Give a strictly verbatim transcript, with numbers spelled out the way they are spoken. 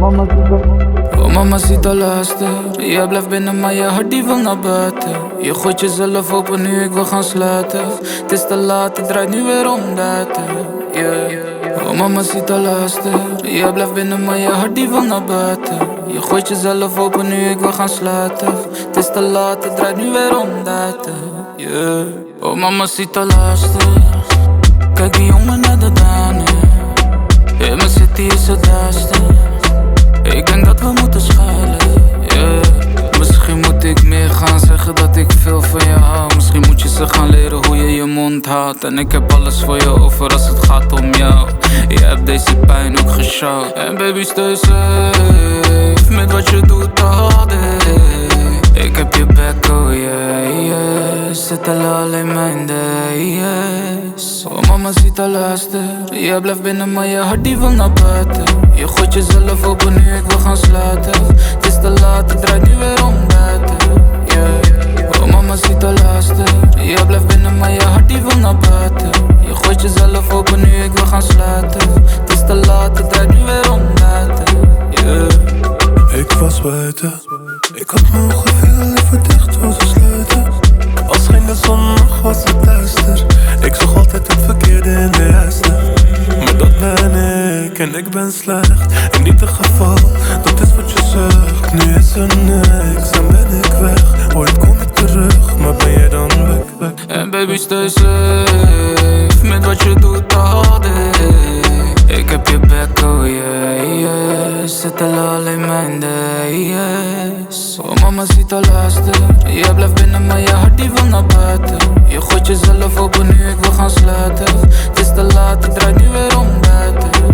Oh mamacita luister, jij blijft binnen maar je hart die wil naar buiten. Je gooit jezelf open nu ik wil gaan sluiten. Het is te laat, het draait nu weer om buiten, yeah. Oh mamacita luister, jij blijft binnen maar je hart die wil naar buiten. Je gooit jezelf open nu ik wil gaan sluiten. Het is te laat, het draait nu weer om buiten, yeah. Oh mamacita luister, kijk die jongen naar de duinen. In mijn city is het duister. Ik denk dat we moeten schuilen, yeah. Misschien moet ik meer gaan zeggen dat ik veel van je hou. Misschien moet je ze gaan leren hoe je je mond houdt. En ik heb alles voor je over als het gaat om jou. Je hebt deze pijn ook geshout. En baby stay safe met wat je doet all day. Ik heb je back, oh yeah, yeah. Zit alleen mijn day, yes. Oh mamacita luister, jij blijft binnen maar je hart die wil naar buiten. Je gooit jezelf open nu ik wil gaan sluiten. Het is te laat, het draait nu weer om buiten, yeah. Oh mamacita luister, jij blijft binnen maar je hart die wil naar buiten. Je gooit jezelf open nu ik wil gaan sluiten. Het is te laat, het draait nu weer om buiten, yeah. Ik was buiten, ik had mijn ogen veel liever dicht willen sluiten. Als scheen de zon nog was het duister. Ik zag altijd het verkeerde in de juiste. Maar dat ben ik en ik ben slecht. In ieder geval, dat is wat je zegt. Nu is er niks en ben ik weg. Ooit kom ik terug, maar ben jij dan weg, weg. En baby stay safe met wat je doet all day. Ik heb je back, oh yeah, yeah. Zit alleen mijn day, yes. Oh mamacita luister, jij blijft binnen maar je hart die wil naar buiten. Je gooit jezelf open nu ik wil gaan sluiten. Het is te laat, het draait nu weer om buiten.